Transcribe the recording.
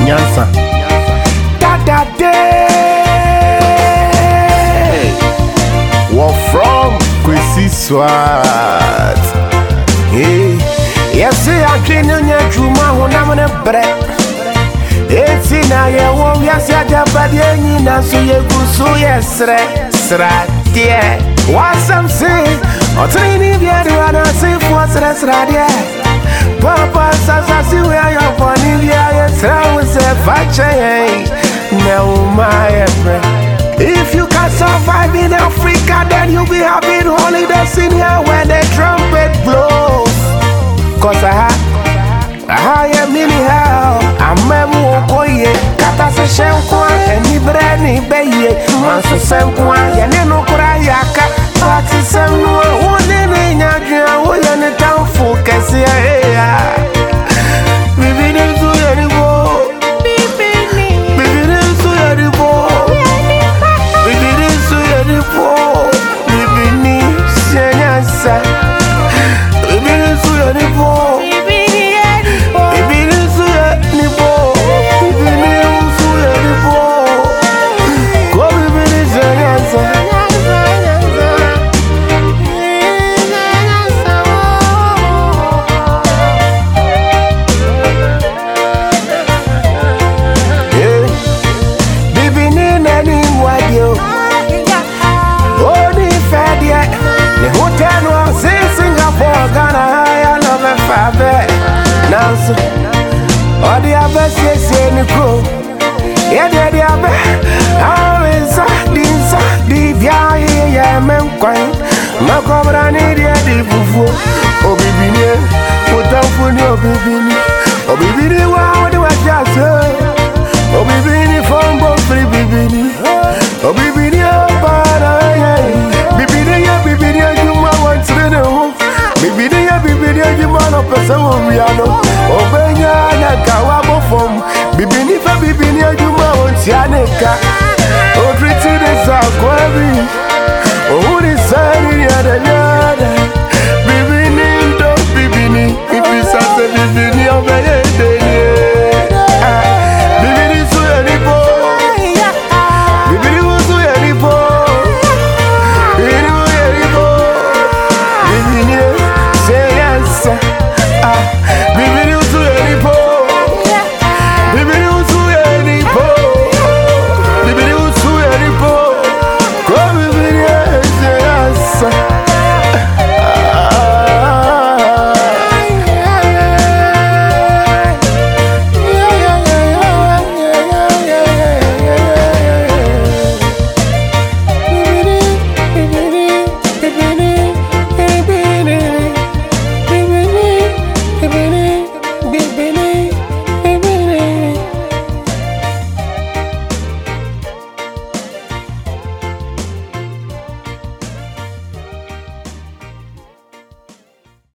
Nyansa. Dada day. We're from Kwesi Swat. Hey, yes, I can't get you my own. I'm on a bread. It's in a won't yes, I just bad yen, so you go so yes, srat, yeah. What's I'm saying? Or training the other one, I say, what's that's right, yeah. Papa says, I see where you're funny, yeah, yes, I was a fat no, my friend. If you can survive in Africa, then you'll be having holidays in here when the trumpet blows. Cause I am in hell. I'm a wokoye. Kata se shenkwa, eni breni beye. Manso senkwa, yane no kurayaka. Fati semwa, one ne nyadria, woye ne tamfu kesi ya. Bibi nizu yanibo. Bibi nizu yanibo. Bibi nizu yanibo. Bibi ni sianyasa. Bibi nizu yanibo. All the others say ni go. Yeah, the other. How is the via men quite? No cobra need the buffo. Oh, baby, put down for your baby. Oh, baby, wow, do I just say? Oh, baby, from both free baby. Oh, baby, para. Baby, you want to know. Baby, you man up a song, we are no. Oh, Benya, Kawabo from Bibini for Bibini, you want Yaneka. Oh, treated as a query. Oh, who is signing the other?